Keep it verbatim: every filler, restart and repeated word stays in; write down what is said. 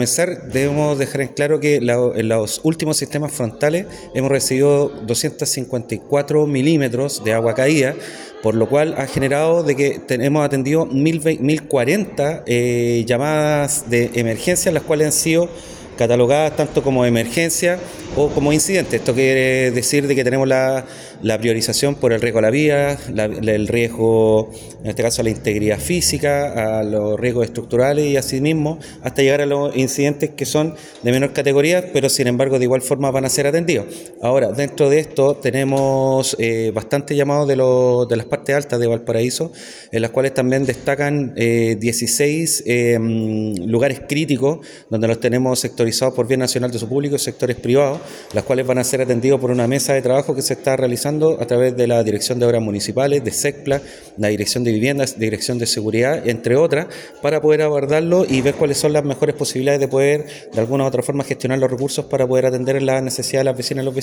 Comenzar, debemos dejar en claro que la, en los últimos sistemas frontales hemos recibido doscientos cincuenta y cuatro milímetros de agua caída, por lo cual ha generado de que hemos atendido mil cuarenta eh, llamadas de emergencia, las cuales han sido catalogadas tanto como emergencia o como incidente. Esto quiere decir de que tenemos la, la priorización por el riesgo a la vía, la, el riesgo, en este caso a la integridad física, a los riesgos estructurales y asimismo hasta llegar a los incidentes que son de menor categoría, pero sin embargo de igual forma van a ser atendidos. Ahora, dentro de esto tenemos eh, bastante llamados de, lo, de las partes altas de Valparaíso, en las cuales también destacan eh, dieciséis eh, lugares críticos, donde los tenemos sectorizados por bien nacional de su público y sectores privados, las cuales van a ser atendidos por una mesa de trabajo que se está realizando a través de la Dirección de Obras Municipales, de SECPLA, la Dirección de Viviendas, Dirección de Seguridad, entre otras, para poder abordarlo y ver cuáles son las mejores posibilidades de poder, de alguna u otra forma, gestionar los recursos para poder atender las necesidades de las vecinas y los vecinos.